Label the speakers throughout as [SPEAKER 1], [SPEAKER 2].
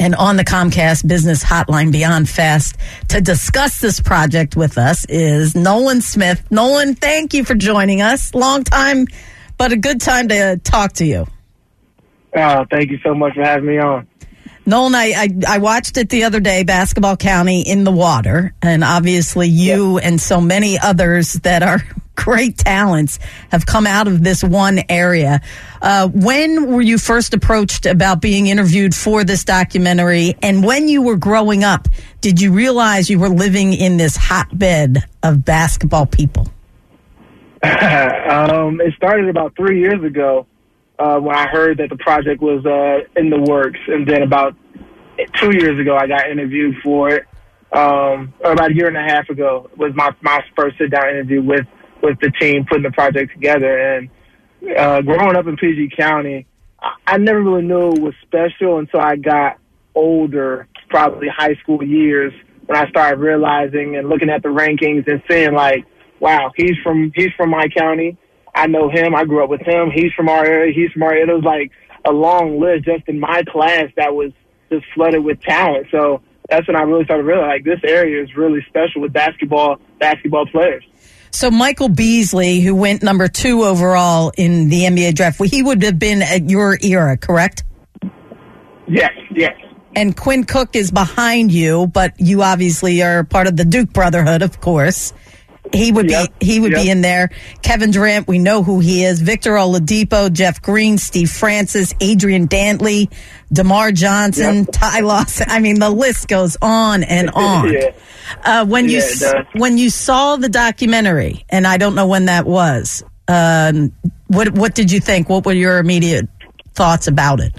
[SPEAKER 1] And on the Comcast Business Hotline Beyond Fast to discuss this project with us is Nolan Smith. Nolan, thank you for joining us. Long time, but a good time to talk to you.
[SPEAKER 2] Thank you so much for having me on.
[SPEAKER 1] Nolan, I watched it the other day, Basketball County in the water, and obviously you and so many others that are great talents have come out of this one area. When were you first approached about being interviewed for this documentary, and when you were growing up, did you realize you were living in this hotbed of basketball people?
[SPEAKER 2] It started about 3 years ago. When I heard that the project was in the works, and then about 2 years ago, I got interviewed for it. Or about a year and a half ago was my first sit-down interview with the team putting the project together. And growing up in PG County, I never really knew it was special until I got older, probably high school years, when I started realizing and looking at the rankings and seeing like, wow, he's from my county. I know him. I grew up with him. He's from our area. He's from our area. It was like a long list just in my class that was just flooded with talent. So that's when I really started realizing like this area is really special with basketball players.
[SPEAKER 1] So Michael Beasley, who went number 2 overall in the NBA draft, he would have been at your era, correct?
[SPEAKER 2] Yes.
[SPEAKER 1] And Quinn Cook is behind you, but you obviously are part of the Duke Brotherhood, of course. He would be in there. Kevin Durant, we know who he is. Victor Oladipo, Jeff Green, Steve Francis, Adrian Dantley, DeMar Johnson, Ty Lawson. I mean, the list goes on and on. When you saw the documentary, and I don't know when that was, what did you think? What were your immediate thoughts about it?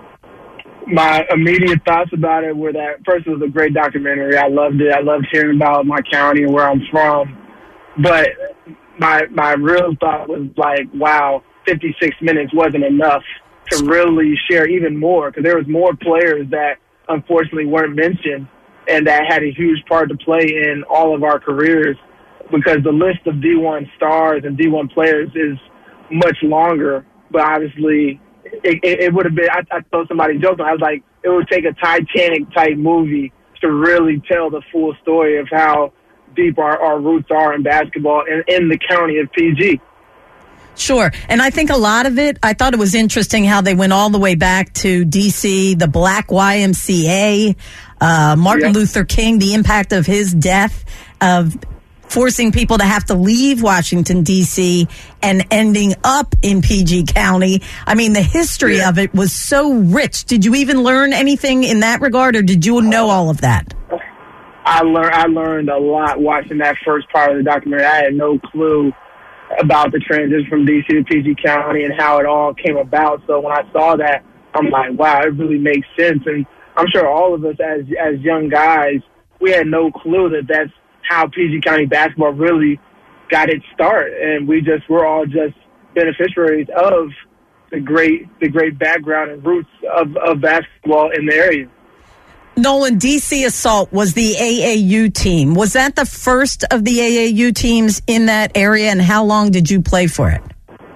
[SPEAKER 2] My immediate thoughts about it were that, first, it was a great documentary. I loved it. I loved hearing about my county and where I'm from. But my real thought was like, wow, 56 minutes wasn't enough to really share even more, because there was more players that unfortunately weren't mentioned and that had a huge part to play in all of our careers, because the list of D1 stars and D1 players is much longer. But obviously it would have been, I told somebody joking, I was like, it would take a Titanic-type movie to really tell the full story of how deep our roots are in basketball and in the county of PG.
[SPEAKER 1] Sure. And I think a lot of it, I thought it was interesting how they went all the way back to D.C., the Black YMCA, Martin Luther King, the impact of his death, of forcing people to have to leave Washington, D.C., and ending up in PG County. I mean, the history of it was so rich. Did you even learn anything in that regard, or did you know all of that?
[SPEAKER 2] I learned a lot watching that first part of the documentary. I had no clue about the transition from D.C. to PG County and how it all came about. So when I saw that, I'm like, wow, it really makes sense. And I'm sure all of us as young guys, we had no clue that that's how PG County basketball really got its start. And we're all just beneficiaries of the great background and roots of basketball in the area.
[SPEAKER 1] Nolan, DC Assault was the AAU team. Was that the first of the AAU teams in that area, and how long did you play for it?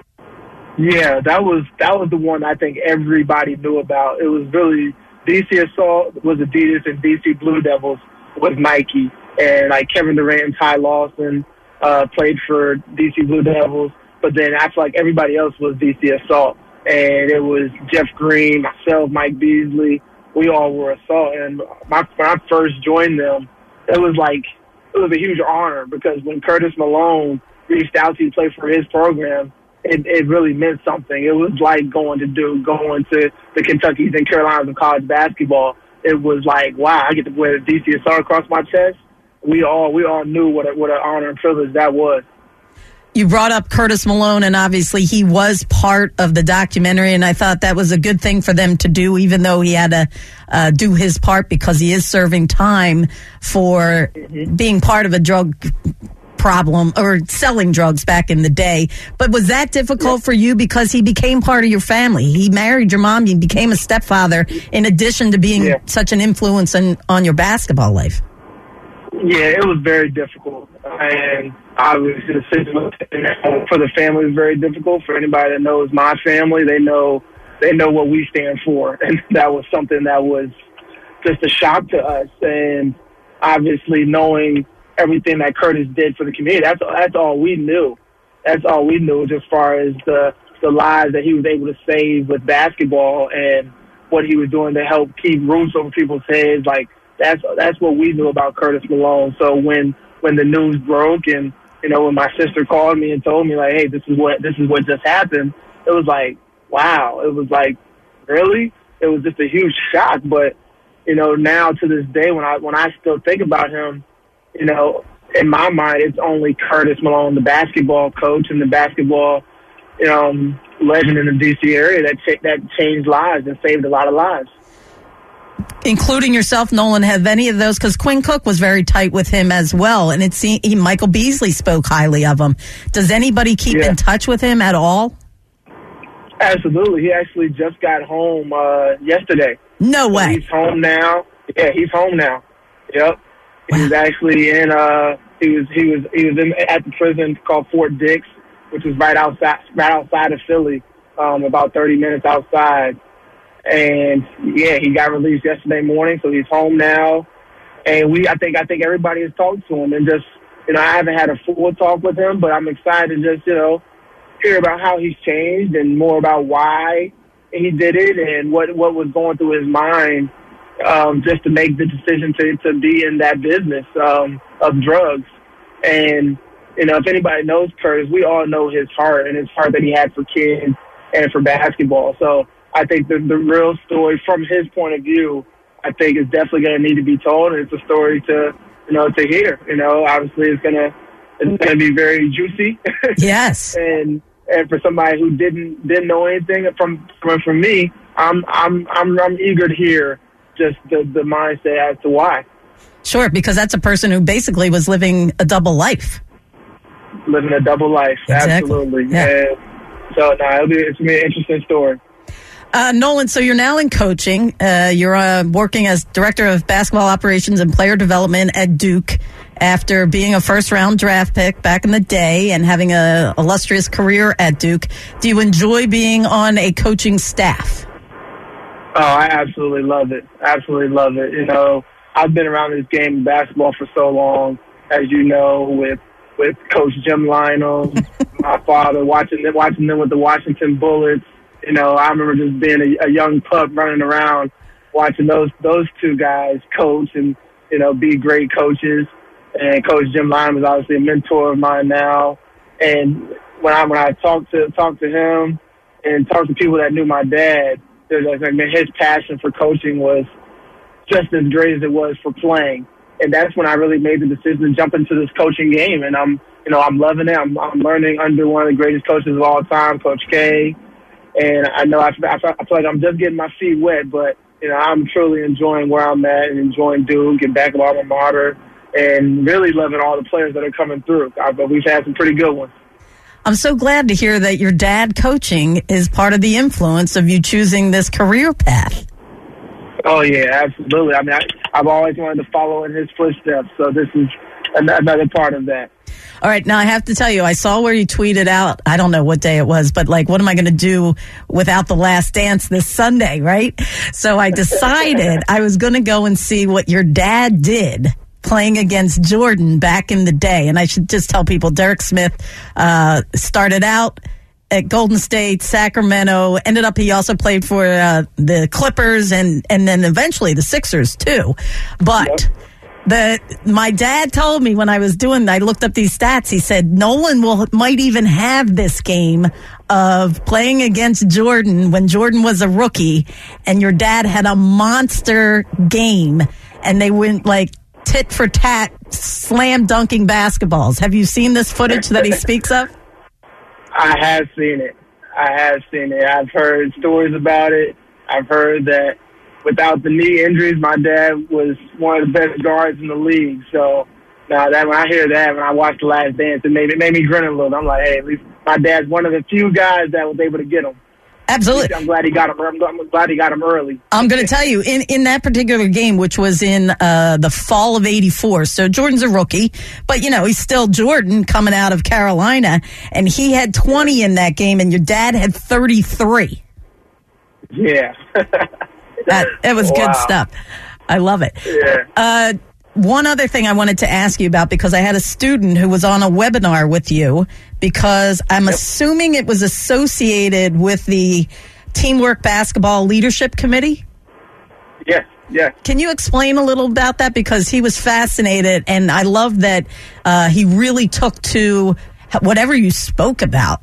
[SPEAKER 2] Yeah, that was the one I think everybody knew about. It was really DC Assault was Adidas and DC Blue Devils was Nike. And like Kevin Durant and Ty Lawson played for DC Blue Devils, but then I feel like everybody else was DC Assault. And it was Jeff Green, myself, Mike Beasley. We all were Assault. And when I first joined them, it was a huge honor, because when Curtis Malone reached out to play for his program, it really meant something. It was like going to the Kentuckys and Carolinas of college basketball. It was like, wow, I get to wear the DC Assault across my chest. We all knew what an honor and privilege that was.
[SPEAKER 1] You brought up Curtis Malone, and obviously he was part of the documentary, and I thought that was a good thing for them to do, even though he had to do his part, because he is serving time for being part of a drug problem or selling drugs back in the day. But was that difficult for you, because he became part of your family? He married your mom. He became a stepfather in addition to being such an influence on your basketball life.
[SPEAKER 2] Yeah, it was very difficult. And obviously the situation for the family is very difficult. For anybody that knows my family, they know what we stand for. And that was something that was just a shock to us. And obviously knowing everything that Curtis did for the community, that's all we knew. That's all we knew as far as the lives that he was able to save with basketball and what he was doing to help keep roofs over people's heads. Like, that's what we knew about Curtis Malone. So when the news broke and, when my sister called me and told me, like, hey, this is what just happened, it was like, wow. It was like, really? It was just a huge shock. But, now to this day, when I still think about him, in my mind, it's only Curtis Malone, the basketball coach and the basketball, legend in the D.C. area that changed lives and saved a lot of lives.
[SPEAKER 1] Including yourself, Nolan, have any of those? Because Quinn Cook was very tight with him as well, and Michael Beasley spoke highly of him. Does anybody keep in touch with him at all?
[SPEAKER 2] Absolutely. He actually just got home yesterday.
[SPEAKER 1] No way.
[SPEAKER 2] So he's home now. Yeah, he's home now. Yep. Wow. He was actually in. He was at the prison called Fort Dix, which was right outside of Philly, about 30 minutes outside. And yeah, he got released yesterday morning, so he's home now. And I think everybody has talked to him, and just I haven't had a full talk with him, but I'm excited to just hear about how he's changed and more about why he did it and what was going through his mind, just to make the decision to be in that business of drugs. And if anybody knows Curtis, we all know his heart and his heart that he had for kids and for basketball. So I think the real story from his point of view, I think, is definitely going to need to be told, and it's a story to hear. Obviously it's gonna be very juicy.
[SPEAKER 1] Yes.
[SPEAKER 2] and for somebody who didn't know anything from me, I'm eager to hear just the mindset as to why.
[SPEAKER 1] Sure, because that's a person who basically was living a double life.
[SPEAKER 2] Living a double life,
[SPEAKER 1] exactly.
[SPEAKER 2] Absolutely.
[SPEAKER 1] Yeah.
[SPEAKER 2] And so, it's going to be an interesting story.
[SPEAKER 1] Nolan, so you're now in coaching. You're working as Director of Basketball Operations and Player Development at Duke after being a first-round draft pick back in the day and having an illustrious career at Duke. Do you enjoy being on a coaching staff?
[SPEAKER 2] Oh, I absolutely love it. Absolutely love it. I've been around this game of basketball for so long, as you know, with Coach Jim Lionel, my father, watching them with the Washington Bullets. I remember just being a young pup running around watching those two guys coach and, be great coaches. And Coach Jim Lyon was obviously a mentor of mine now. And when I talked to him and talked to people that knew my dad, his passion for coaching was just as great as it was for playing. And that's when I really made the decision to jump into this coaching game. And I'm loving it. I'm learning under one of the greatest coaches of all time, Coach K. And I know I feel like I'm just getting my feet wet, but I'm truly enjoying where I'm at and enjoying Duke and back of alma mater, and really loving all the players that are coming through. But we've had some pretty good ones.
[SPEAKER 1] I'm so glad to hear that your dad coaching is part of the influence of you choosing this career path.
[SPEAKER 2] Oh yeah, absolutely. I mean, I've always wanted to follow in his footsteps, so this is another part of that.
[SPEAKER 1] All right, now I have to tell you, I saw where you tweeted out, I don't know what day it was, but what am I going to do without The Last Dance this Sunday, right? So I decided I was going to go and see what your dad did playing against Jordan back in the day. And I should just tell people, Derek Smith started out at Golden State, Sacramento, ended up he also played for the Clippers and then eventually the Sixers too. But my dad told me when I looked up these stats, he said Nolan might even have this game of playing against Jordan when Jordan was a rookie, and your dad had a monster game, and they went tit for tat, slam dunking basketballs. Have you seen this footage that he speaks of?
[SPEAKER 2] I have seen it. I've heard stories about it. I've heard that without the knee injuries, my dad was one of the best guards in the league. So now that when I hear that, when I watch The Last Dance, it made me grin a little. I'm like, hey, at least my dad's one of the few guys that was able to get him.
[SPEAKER 1] Absolutely.
[SPEAKER 2] I'm glad he got him. I'm glad he got him early.
[SPEAKER 1] I'm going to tell you, in that particular game, which was in the fall of '84. So Jordan's a rookie, but he's still Jordan coming out of Carolina, and he had 20 in that game, and your dad had 33.
[SPEAKER 2] Yeah.
[SPEAKER 1] It was good stuff. I love it.
[SPEAKER 2] Yeah.
[SPEAKER 1] One other thing I wanted to ask you about, because I had a student who was on a webinar with you, because I'm assuming it was associated with the Teamwork Basketball Leadership Committee?
[SPEAKER 2] Yes, yes.
[SPEAKER 1] Can you explain a little about that? Because he was fascinated, and I love that he really took to whatever you spoke about.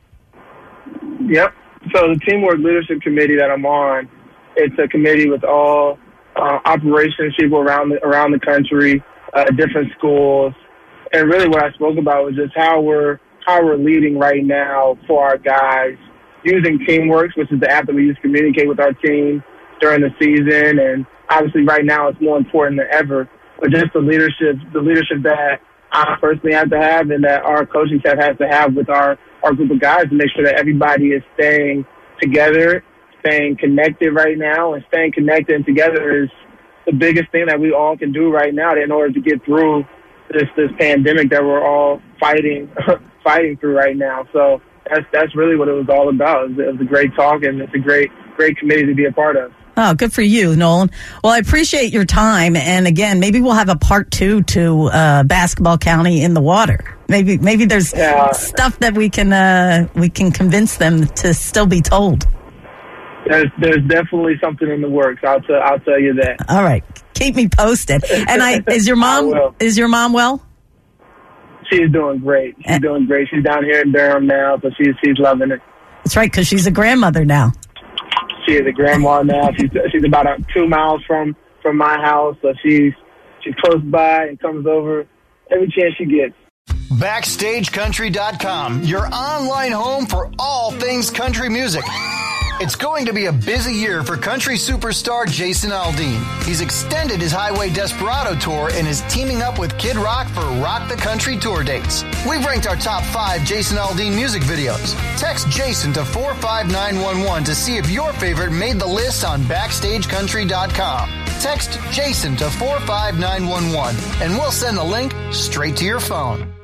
[SPEAKER 2] Yep. So the Teamwork Leadership Committee that I'm on, it's a committee with all operations people around the country, different schools, and really what I spoke about was just how we're leading right now for our guys using Teamworks, which is the app that we use to communicate with our team during the season, and obviously right now it's more important than ever. But just the leadership that I personally have to have, and that our coaching staff has to have with our group of guys to make sure that everybody is staying together, staying connected right now, and staying connected and together is the biggest thing that we all can do right now in order to get through this pandemic that we're all fighting through right now. So that's really what it was all about. It was a great talk, and it's a great committee to be a part of.
[SPEAKER 1] Oh, good for you, Nolan. Well, I appreciate your time. And again, maybe we'll have a part 2 to Basketball County in the water. Maybe there's stuff that we can convince them to still be told.
[SPEAKER 2] There's definitely something in the works. I'll tell you that.
[SPEAKER 1] All right, keep me posted. And is your mom well?
[SPEAKER 2] She's doing great. She's doing great. She's down here in Durham now, so she's loving it.
[SPEAKER 1] That's right, because she's a grandmother now.
[SPEAKER 2] She is a grandma now. She's about 2 miles from my house, so she's close by and comes over every chance she gets.
[SPEAKER 3] BackstageCountry.com, your online home for all things country music. It's going to be a busy year for country superstar Jason Aldean. He's extended his Highway Desperado tour and is teaming up with Kid Rock for Rock the Country tour dates. We've ranked our top 5 Jason Aldean music videos. Text Jason to 45911 to see if your favorite made the list on BackstageCountry.com. Text Jason to 45911 and we'll send the link straight to your phone.